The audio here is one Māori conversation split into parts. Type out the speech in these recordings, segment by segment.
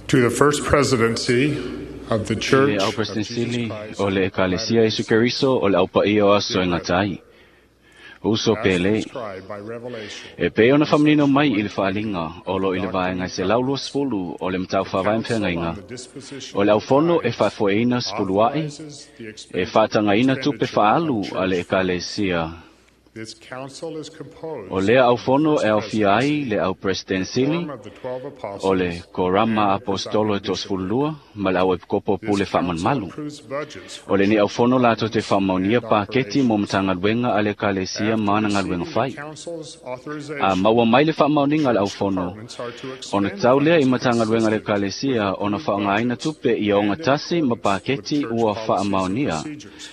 to the First Presidency of the Church Le au of Jesus presidency Christ o le ekalesia Jesu Keriso o le au paia o aso ngatai. Uso as pele. prescribed by Revelation. E pe ona whamanino mai i le whaalinga o lo i le vaenga se laulu spulu o le mtau whawaim whengainga. O le au fono e whaifoeina spulu ai. E whatanga ina tupe whaalu a le ekalesia. This council is composed O lea au fono e au fiai le au presidensili of the 12 apostles. o le korama apostolo e tos fulua ma le au epkopo pule whaman malu. Approves budgets for O le ni au fono lato te whamaunia paketi mo mtangalwenga ale kalesia mana ngalwenga whai. council's A authorization. maua mai le whamauninga le au fono. Departments are to O na expend tau lea i matangalwenga le kalesia o na whaangaina tupe i o ngatasi ma paketi ua whaamaunia.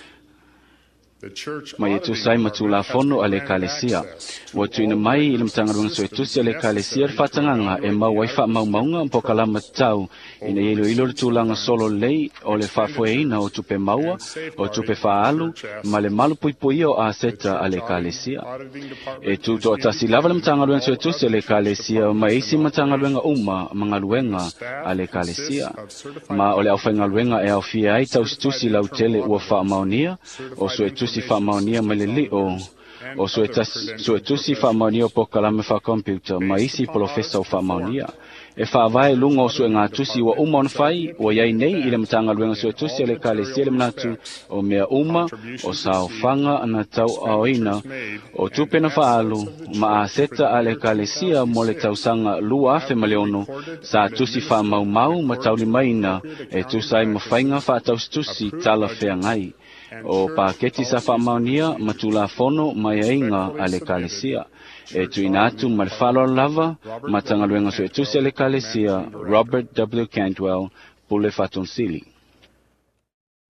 the church Mai e tu sai matula fono ale kalesia. Wa tuina mai i le mtangalwenga so e tusi ale kalesia whatanganga e mau wai whaamaunga mpo kalama tau ina ilo ilo le tūlanga solo lei o le whafueina o tupe maua, o tupe whaalu, ma le malu pui o a seta ale kalesia. auditing department E tu to atasi lava le mtangalwenga so e tusi ale kalesia ma isi mtangalwenga mangaluenga ale kalesia. Ma o le au whaingaluenga e au fia ai tau tusi lau tele ua whaamaunia o so e tusi whaamaunia ma le lio o so e tusi whaamaunia o po kalame wha computer ma isi profesa o whaamaunia. E whaavae lunga o so e ngā tusi wa uma on whai o iai nei i le matangaluenga so e tusi ale kalesia le manatu o mea uma o sao whanga ana tau aoina o tupena whaalu ma a seta ale kalesia mo le tausanga lua afe maleono sa tusi whaamaumau ma tauli maina e tusai ma whainga whaataus tusi tala whea ngai. O paketi sa whaamaunia matula fono mai ainga ale kalesia. E tuina atu ma le whalo lava ma tangaluenga so e tusi ale kalesia Robert W. Cantwell pule Fatonsili.